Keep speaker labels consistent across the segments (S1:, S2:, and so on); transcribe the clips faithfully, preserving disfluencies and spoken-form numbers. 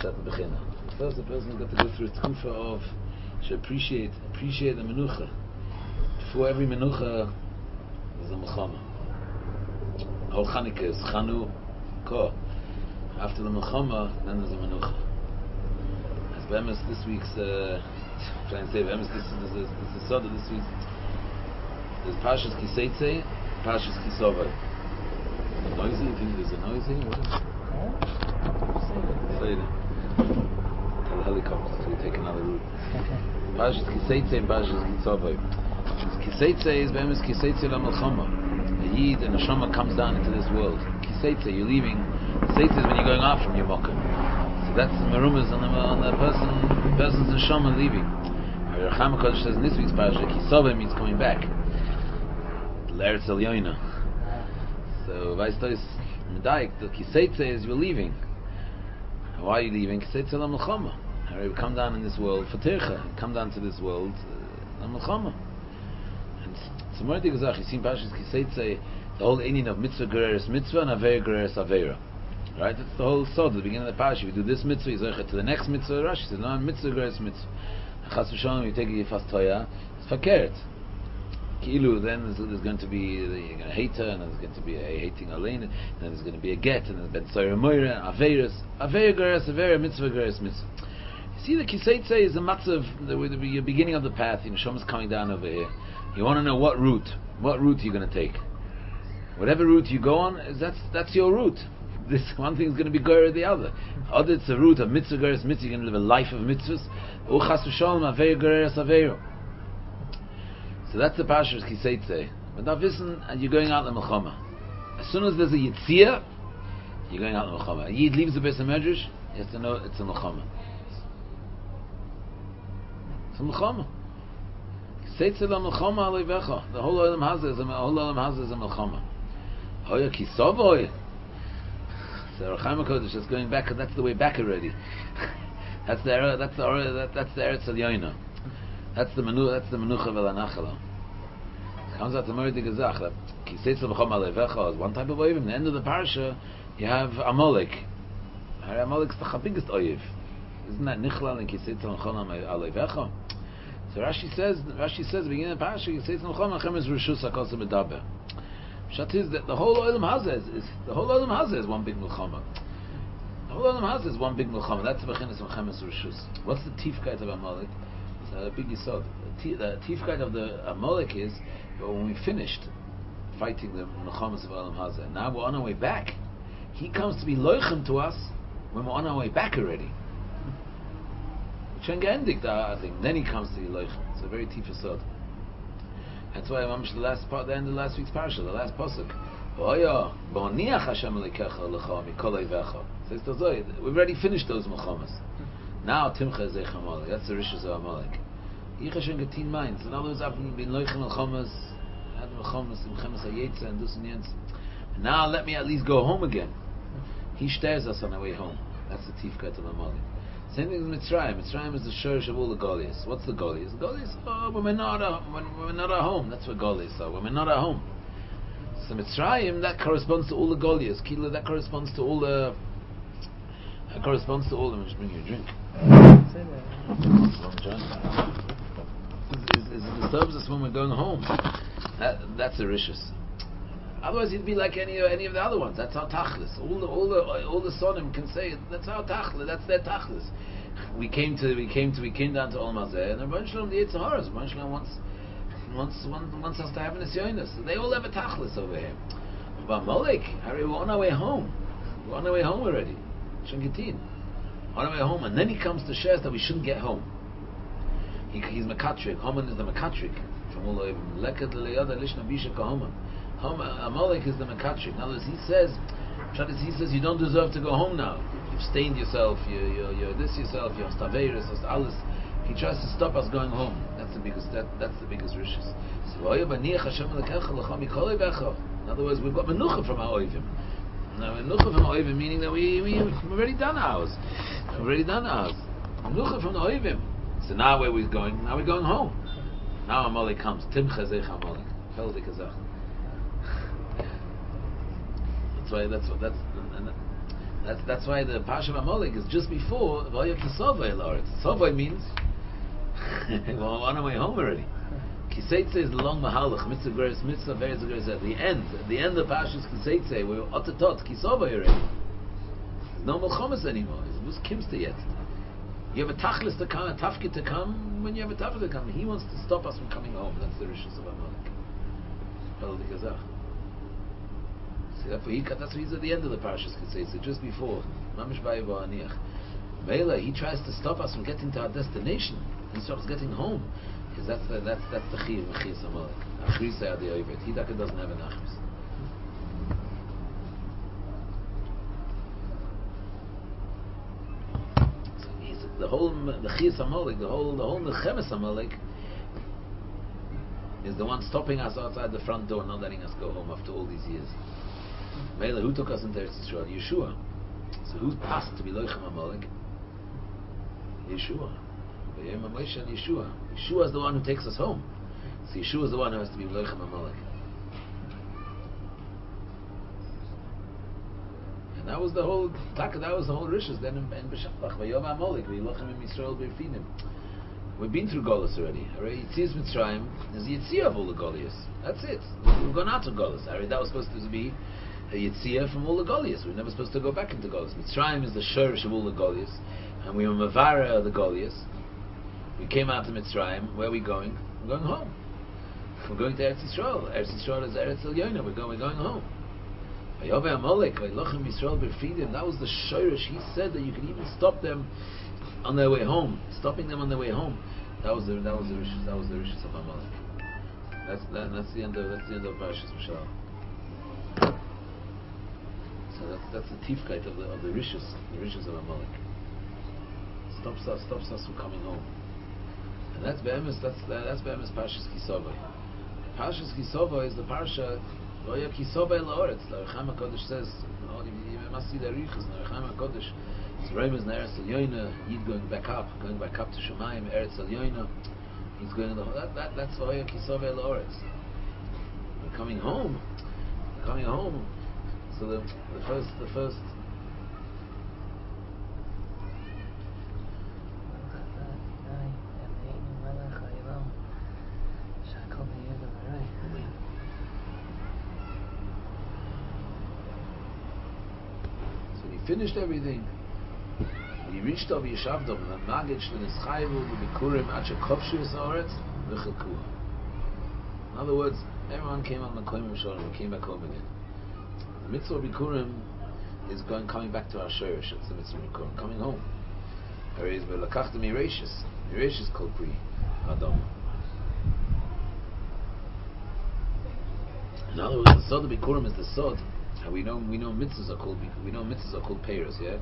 S1: That's at the beginning. First, the person has got to go through a tkufa of to appreciate appreciate the menucha. Before every menucha, there's a melchama. Whole Chanukah is Chanu Ko. After the melchama, then there's a menucha. As Bemis this week's, uh, I'm trying to say Bemis this is this is the soda this week. There's Parshas Kiseitze, Parshas Kisova. Noisy? You think there's a noisy? What is it? Say it. Tell the helicopter so we take another route. Parshas Kiseitze and Parshas Kisova. Kiseitze is Bemis Kiseitze la Melchama. A Yid and a Shama comes down into this world. Kiseitze, you're leaving. Kiseitze is when you're going off from your Mokkah. So that's the merumas on the, on the person, the person's neshama leaving. Recham HaKadosh says in this week's parasha, Kisova means coming back. L'Eretz Elyoina. So, Vaistois Medaik, the Kiseitze is you're leaving. Why are you leaving? Kiseitze la Melchama. We come down in this world for Tircha. Come down to this world la Melchama. And it's a more Gezach. You see in Parshas Kiseitze the whole inyan of mitzvah gereres mitzvah and avera gereres avera. Right? That's the whole sod at the beginning of the parasha. If you do this mitzvah, you zaychet to the next mitzvah. Rashi says, no, mitzvah gereres mitzvah. Chas v'shalom, you take a yifas toya, it's fakert. Ki'ilu, then there's, there's going to be, you're going to hate her, and there's going to be a hating alein, and then there's going to be a get, and there's ben tzayra moira, averas, avera gereres avera, mitzvah gereres mitzvah. You see, the Kiseitze is a matzav, the, the, the beginning of the path. You know, Shom is coming down over here. You want to know what route, what route you're going to take. Whatever route you go on, that's that's your route. This one thing is going to be goyer the other. Other it's a route of mitzvah gereres mitzvah. You're going to live a life of mitzvahs. Uchas v'shalom avei gereres aveiro. So that's the parasha's Kiseitze. But now listen, and you're going out the melchama. As soon as there's a yitzia, you're going out the melchama. A yid leaves the Beis HaMedrash, he has to know it's a melchama. It's a melchama. Kiseitze la melchama aleivecha. The whole olam hazeh is a whole olam hazeh is a melchama. Hoya kisavoy. So Recham HaKodesh is going back, and that's the way back already. that's the that's the that, that's the Eretz Elyoina. That's the menu. That's the menucha v'lanachala. Comes out the Mordi Gezach that Kiseitze l'chom alevecha is one type of oiv. In the end of the parasha, you have Amalek. Amalek's the biggest oiv. Isn't that nichlal in Kiseitze l'chom alevecha? So Rashi says, Rashi says, beginning of the parasha, Kiseitze l'chom alevecha is rishus hakos medaber. Shat is that the whole olam hazeh is, is the whole olam hazeh is one big milchama. The whole olam hazeh is one big milchama. That's the bechinas milchemes rishus. What's the tifkeit of Amalek? It's a big yisod. The tifkeit of the Amalek is when we finished fighting the milchamas of olam hazeh. Now we're on our way back. He comes to be loichem to us when we're on our way back already. Shengendik, I think. Then he comes to be loichem. It's a very tif yisod. That's why I'm the last part, the end of last week's parasha, the last pasuk. Oya, b'oniach Hashem elikecha lecha mikol oivecha. Says the Zohar, we've already finished those melchamas. Now timcha zeich Amalek. That's the rishus of Amalek. Yicha shen getin minds. In other words, I've been loichem melchamas, had melchamas, melchamas hayetza, and dus and yens. Now let me at least go home again. He stares us on our way home. That's the tifkat of Amalek. Same thing with Mitzrayim. Mitzrayim is the shurish of all the Goliaths. What's the Goliaths? The Goliaths, oh, when we're not at, when, when we're not at home. That's what Goliaths are. When we're not at home. So Mitzrayim, that corresponds to all the Goliaths. Kila, that corresponds to all the. That corresponds to all of them. Just bring you a drink. It, it, it disturbs us when we're going home. That, that's a rishus. Otherwise, you'd be like any any of the other ones. That's our tachlis. All the all the all the sonim can say that's our tachlis. That's their tachlis. We came to we came to we came down to Olam Hazeh, and Rabban Shalom the Yetzer Hara. Rabban Shalom wants wants wants us to have an nisyonos. So they all have a tachlis over here. But Amalek, Harry, we're on our way home. We're on our way home already. Shengitin, on our way home, and then he comes to share that we shouldn't get home. He, he's Makatrik. Haman is the Makatrik from all over. Lekad leyada lishna bisha kahaman. Amalek is the Makatrik. In other words, he says, he says, you don't deserve to go home now. You've stained yourself, you're, you're, you're this yourself, you're staveris, you're alles. He tries to stop us going home. That's the biggest, that, that's the biggest riches. In other words, we've got menucha from our oivim. Now, menucha from our oivim, meaning that we, we, we've already done ours. We've already done ours. Menucha from the oivim. So now where we're going? Now we're going home. Now Amalek comes. Tim chazech Amalek. Feldik azach. That's why. That's what. That's. And that, That's that's why the Parsha Amalek is just before Vaya Kisovay Lord. Sovay means well, on our way home already. Kiseitze is the long mahalach, mitzvah geres mitzvah veres geres at the end. At the end of Parshas Kiseitze, we're otatot Kisovay already. There's no Melchomas anymore. It was kimsta yet. You have a tachlis to come, a tafkid to come. When you have a tafkid to come, he wants to stop us from coming home. That's the rishus of Amalek. See, that's why he's at the end of the Parshas Kiseitze, just before Mamish Bayibo Aniach. Mela, he tries to stop us from getting to our destination. He stops getting home. Because that's the, that's that's the Chiv Mechias Amalek. Achris Adi Oivet. He doesn't have an Achris. So he's the whole Mechias Amalek, the whole the whole Nechemes Amalek is the one stopping us outside the front door, not letting us go home after all these years. Mela, who took us into Eretz Yisrael? Yeshua. So who's passed to be Loichem Amalek? Yeshua. Yeshua. Yeshua is the one who takes us home. So Yeshua is the one who has to be Loichem Amalek. And that was the whole that was the whole rishus then in B'Shalach. Vayom Amalek, V'yilochem in Yisrael B'Finim. We've been through Golus already. Already Yitzias Mitzrayim is the Yitzia of all the Goliaths. That's it. We've gone out of Golus. Already that was supposed to be a Yitzia from all the Goliaths. We're never supposed to go back into Golus. Mitzrayim is the Shorish of all the Goliaths, and we were Mavara of the Goliaths. We came out to Mitzrayim. Where are we going? We're going home. We're going to Eretz Yisrael. Eretz Yisrael is Eretz Elyono. We're going. We're going home. That was the Shorish. He said that you could even stop them on their way home, stopping them on their way home. That was the that was the rishus, that was the rishus of Amalek. That's that, that's the end of that's the end of Parshas B'Shalach. So that's that's the tifkeit of the of the rishus, the rishus of Amalek. Stops us, stops us from coming home. And that's be'emes, that's that's be'emes Parshas Kisovay. Parshas Kisovay is the parsha Vaya Kisovay La'oretz. The Rechaim HaKodesh says, you must see the riches. The Rechaim HaKodesh. So Remes na Eretz Elyono, Yid going back up, going back up to Shemayim, Eretz Elyono. He's going the whole, that, that that's Vaya Kisovay La'oretz. We're coming home. We're coming home. So the the first the first So he finished everything. He reached over Yeshavdom and the Magid Shlenischayu the Bikurim Acha Kovshu Yisraeretz V'Chilkuah. In other words, everyone came on Makoyim Shalom and came back home again. The Mitzvah Bikurim is going coming back to our Sherish. It's the Mitzvah Bikurim coming home. Whereas we Lakachta Mirashis. Mirashis called Pri Adam. In other words, the Sod of Bikurim is the Sod. And we know we know mitzvahs are called we know mitzvahs are called payers, yeah.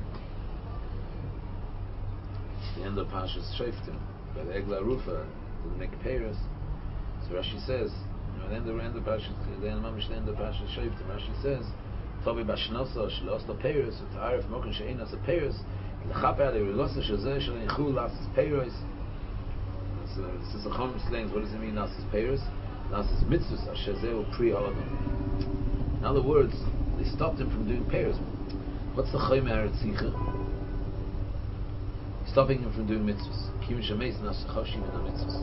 S1: The end of Parshas Shoftim, by the Egla Rufa, the make payers. So Rashi says, you know, the end of the end of Parshas, the end of the end of Parshas Shoftim, Rashi says, Tobi Bashnosa Shlos the payers, to Arif Mokin Sheinas the payers, the Chaper the Rilosa Shazeh Shalichu Las payers. So this is a Chom explains what does it mean Las payers? Las mitzvahs Shazeh Pri Adam. In other words, they stopped him from doing payers. What's the Chayme Haretzicha? Stopping him from doing mitzvahs. Kim Shemeis Nasachashim in the mitzvahs.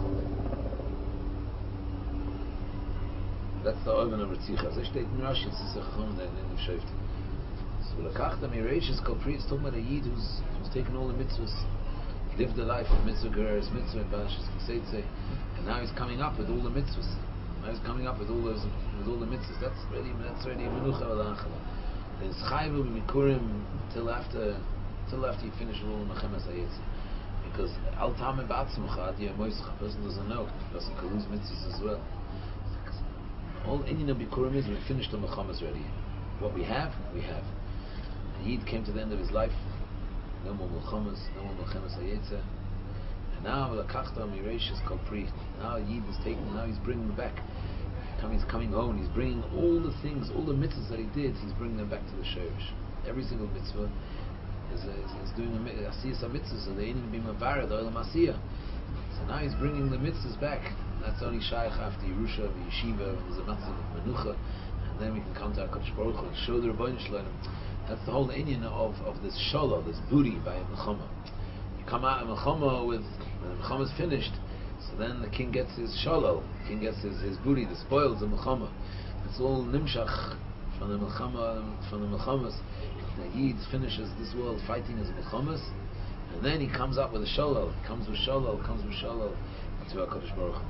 S1: That's the Oven of Retzicha. So steht in Rashi, this is a Chacham in the Shoftim. So Lakachta Mirashis Kol Pri is talking about a Yid who's, who's taken all the mitzvahs, lived the life of mitzvah gereres, mitzvah in Parashas Kiseitze, and now he's coming up with all the mitzvahs. Now he's coming up with all those with all the mitzvahs. That's really that's really Menucha V'Lachala. Then Schayvu B'Mikurim till after till after you finish all the Mechemes HaYetzer. Because Al Tameh B'Atzmucha Adi Moischa, a person doesn't know, a person can lose mitzvahs as well. All Inyan of Bikurim is we finished the Mechemes already. What we have, we have. And Yid came to the end of his life. No more Mechemes, no more Mechemes HaYetzer. And now Lakachta Mirashis Kol Pri. Now Yid is taking. Now he's bringing back. He's coming home. He's bringing all the things, all the mitzvahs that he did. He's bringing them back to the Shorish. Every single mitzvah is, is, is doing a asiyas a mitzvah. So they didn't be mavara the olam asiyah. So now he's bringing the mitzvahs back. That's only shaykh after Yerusha, Yeshiva, there's a matzah of Menucha, and then we can come to HaKadosh Baruch Hu and show the Rebbeinu Shalom. That's the whole inyan of, of this shalal, this booty by a Melchama. You come out of Melchama with, when the Melchama is finished, so then the king gets his shalal, the king gets his, his booty, the spoils of Melchama. It's all nimshach from the Melchama, from the Melchamas. The Yid finishes this world fighting as Melchamas, and then he comes up with a shalal, he comes with shalal, comes with shalal to HaKadosh Baruch Hu.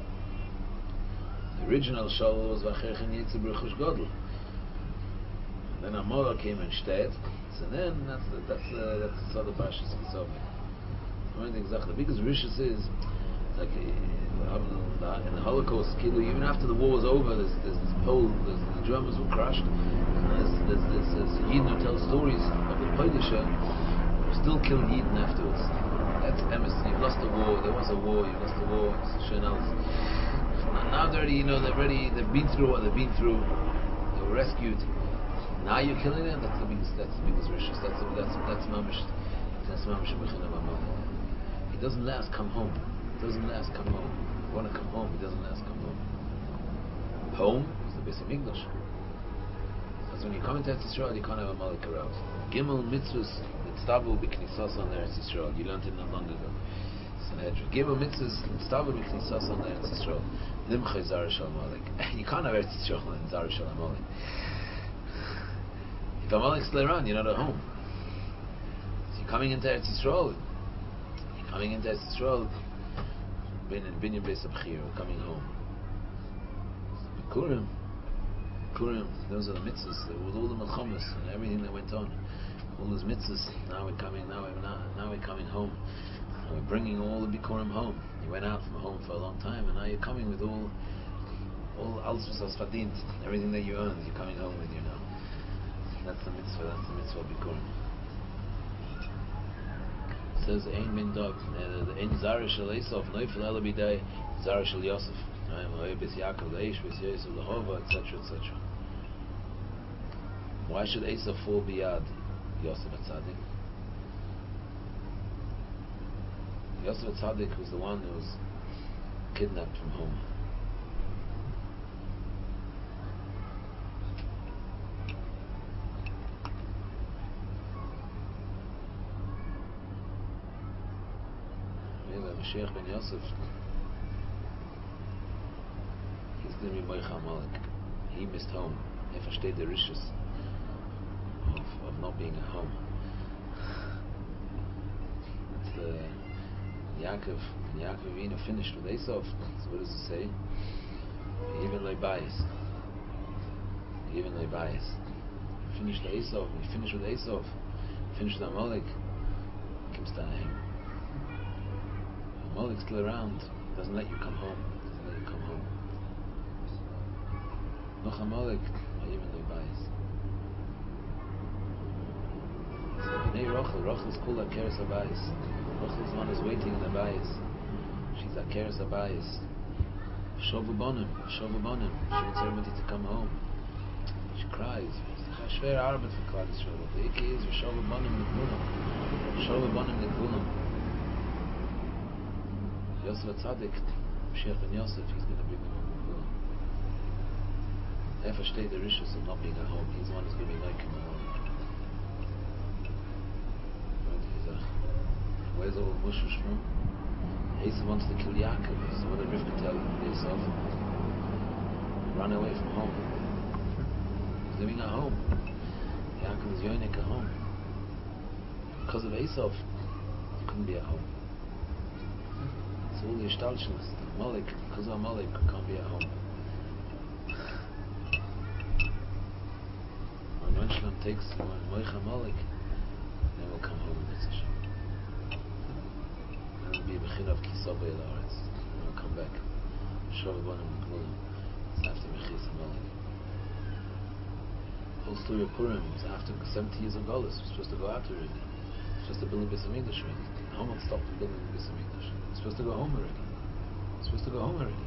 S1: The original shalal was V'acherchen Yitzir B'Rechush Godel. Then Amora came instead, so then that's the, that's the, that's the sort of Parshas Kisavik. One thing exactly, the biggest rishus is like in the Holocaust, even after the war was over, there's, there's this pole, there's, the Germans were crushed, and there's, there's, there's, there's Yidden who tell stories of the Polisher who still killed Yidden afterwards. That's emes. You've lost the war, there was a war, you've lost the war, it's schön alles. Now they're already, you know, they've already, they've been through what they've been through, they were rescued. Now you're killing them, that's the biggest, that's the biggest rishus, that's, that's, that's mamish, that's mamish Mechina Mamon. He doesn't let us come home. He doesn't let us come home. We want to come home, he doesn't let us come home. Home is the Beis HaMikdash. Because when you come into Eretz Yisrael, you can't have a Malik around. Gimel mitzvahs mitztavu b'knisas on Eretz Yisrael. You learned it not long ago. Sanhedrin. Gimel mitzvahs mitztavu b'knisas on Eretz Yisrael. Nimcha Zara Shal Malik. You can't have Eretz Yisrael and Zara Shal Malik. If a Malik's still around, you're not at home. So you're coming into Eretz Yisrael. You're coming into Eretz Yisrael. Binyan Beis HaBchir, coming home. Bikurim, Bikurim, those are the mitzvahs. With all the melchamas and everything that went on, all those mitzvahs. Now we're coming. Now we're now, now we're coming home. And we're bringing all the Bikurim home. You went out from home for a long time, and now you're coming with all, all alzus asfadint, everything that you earned. You're coming home with you now. That's the mitzvah. That's the mitzvah of Bikurim. Says Ein Min Dog, Ein Zara Shel Esav, Neufel Ela B'Dei, Zara Shel Yosef, Bis Yaakov Leish, Bis Yosef Lehova, et cetera, et cetera. Why should Esav fall beyond Yosef HaTzadik? Yosef HaTzadik was the one who was kidnapped from home. Mashiach ben Yosef, he's going to be Moich HaMalek. He missed home. He versteht the rishus of, of not being at home. It's the Yaakov, when Yaakov Avinu finished with Esav, so what does it say? Even like bias. Even like bias. Finished with Esav, when you finish with Esav, finished with Amalek, comes down him. Amalek's still around, doesn't let you come home, doesn't let you come home. Noch Amalek, even though bias. Bnei Rochel, Rochel is called Akeres Abayis. Rochel's one is waiting in Abayis. She's Akeres Abayis. Shovu Bonim, Shovu Bonim. She wants everybody to come home. She cries. It's a schwer arbeit for Klal Yisrael. The Iki is Shovu Bonim Nikvulam. Shovu Bonim Nikvulam. Yosef HaTzadik, Mashiach ben Yosef, he's going to bring them home. Er versteht the rishus of not being at home. He's the one who's going to be like him at home. Where's all the mushush from? Esav wants to kill Yaakov. So what did Rivka tell Esav? Run away from home. He's living at home. Yaakov is yonik at home. Because of Esav, he couldn't be at home. All the Ishtalshalas, Malik, because of Malik, can't be at home. When Menshlam takes Moicha Malik, then we'll come home with Hashem. Then it'll be a Bechina of Kisabay La'aretz. Then we'll come back. Shavu Bonim Nikvulam. It's after Mechis Malik. The whole story of Purim was after seventy years of Golis. We're supposed to go out already. We're supposed to build a Beis HaMikdash already. How much stopped building the Beis HaMikdash? We're supposed to go home already. We're supposed to go home already.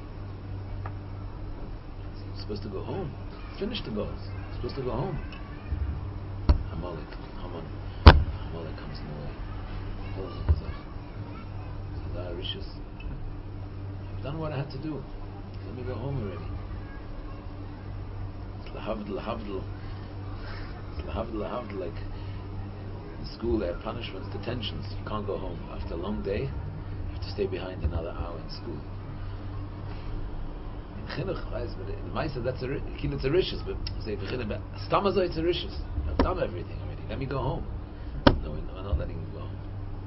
S1: We're supposed to go home. Finish the goals. We're supposed to go home. Amalek, Haman, Amalek comes in the way. Hold on, Kazakh. So Rishus. I've done what I had to do. Let me go home already. It's lahavdil, lahavdil. lahavd, lahavd, like in school, they have punishments, detentions. You can't go home after a long day. You have to stay behind another hour in school. In chinuch, but in the Maisa, that's a kin. It's a rishis, but say chinuch, stamazo, it's a rishis. I've done everything already. Let me go home. No, we're not letting you go home.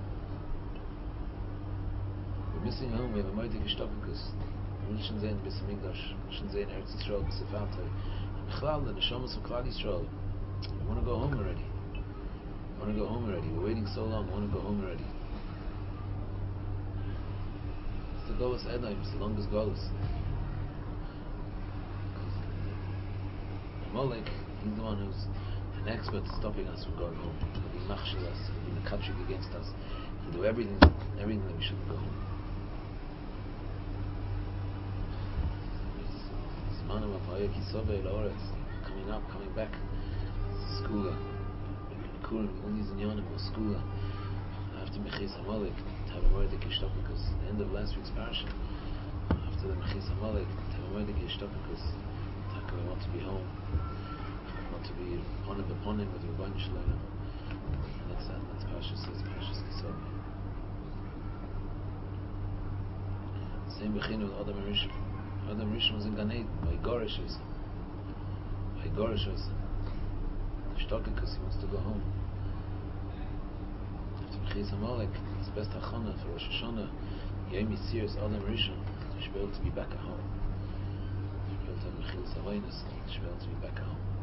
S1: We're missing home. We have a moedik ishtopikus. Wir müssen sehen, bis zum Mikdash. Wir müssen sehen, Eretz Yisrael, bis zum Vater. Bechlal, the neshamas of Klal Yisrael. We want to go home already. We want to go home already. We're waiting so long. We want to go home already. It's the Golus Edom. It's the longest Golus. Molech, he's the one who's an expert stopping us from going home. He'll be machshel us. He'll be mekatchik against us. He'll do everything, everything that we shouldn't go home. Coming up, coming back. Skula. Kurim, all these inyanim, or skula. After Mechis HaMolek, to have a word of Kishtopikus. The end of last week's parasha. After the Mechis HaMolek, to have a word of Kishtopikus. Taka, we want to be home. We want to be upon him, upon him with Rabban Shalom. And that's that. That's parasha says, parasha Kisov. Same Bechinu with Adam Rishon. Adam Rishon was in Gan Eden, by Gorish was by Gorish was Shtokikus, because he wants to go home. After Mechis HaMolek, it's best Hachana for Rosh Hashanah, Yom Yisirus Adam Rishon, to be able to be back at home. To be able to have Mechilus Avonos, to be able to be back at home.